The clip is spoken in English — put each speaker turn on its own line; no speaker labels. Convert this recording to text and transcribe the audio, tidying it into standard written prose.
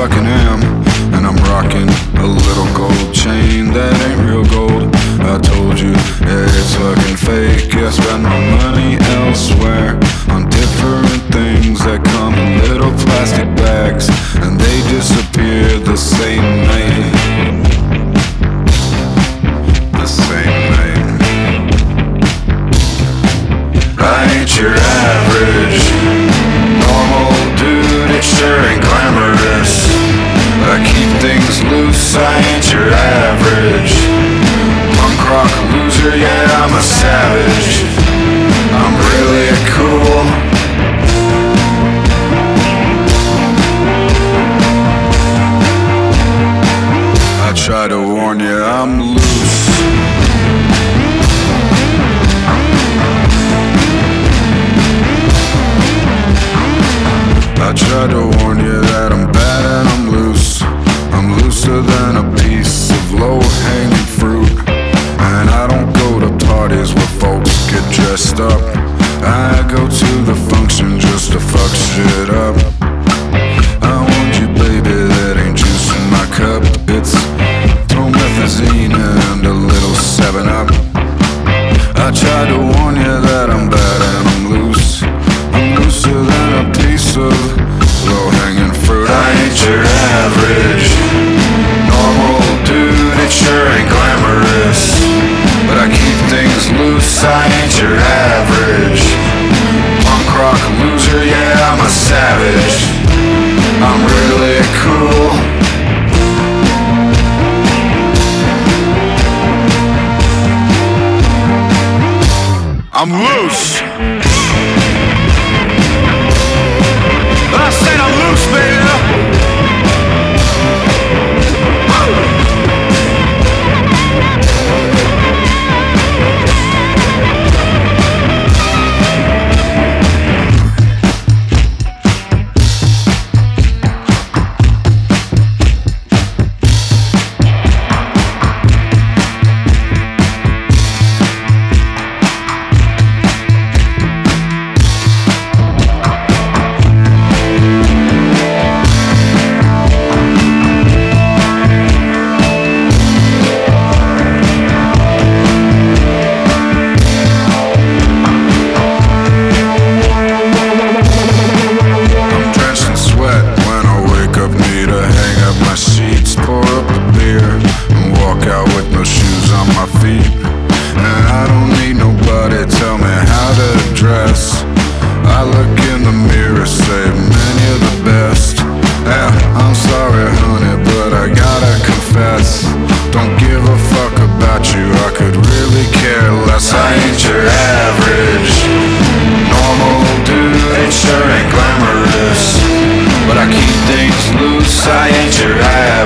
fucking am. And I'm rocking a little gold chain that ain't real gold. I told you that it's fucking fake. I spend my money elsewhere on different things that come in little plastic bags, and they disappear the same night. The same night. I ain't your average normal dude, it sure ain't glamorous. I keep things loose, I ain't your average punk rock loser, yeah, I'm a savage. I'm really cool. I try to warn you, I'm loose. I try to warn you that I'm bad and I'm loose. I'm looser than a piece of low-hanging fruit. And I don't go to parties where folks get dressed up. I go to the function just to fuck shit up. I want you, baby, that ain't juice in my cup. It's promethazine and a little 7-Up. I try to warn you that I'm bad and I'm loose. I'm looser than a piece of low-hanging fruit. I ain't your average normal dude, it sure ain't glamorous. But I keep things loose, I ain't your average punk rock loser, yeah, I'm a savage. I'm really cool. I'm loose. I said I'm loose, baby. I ain't your average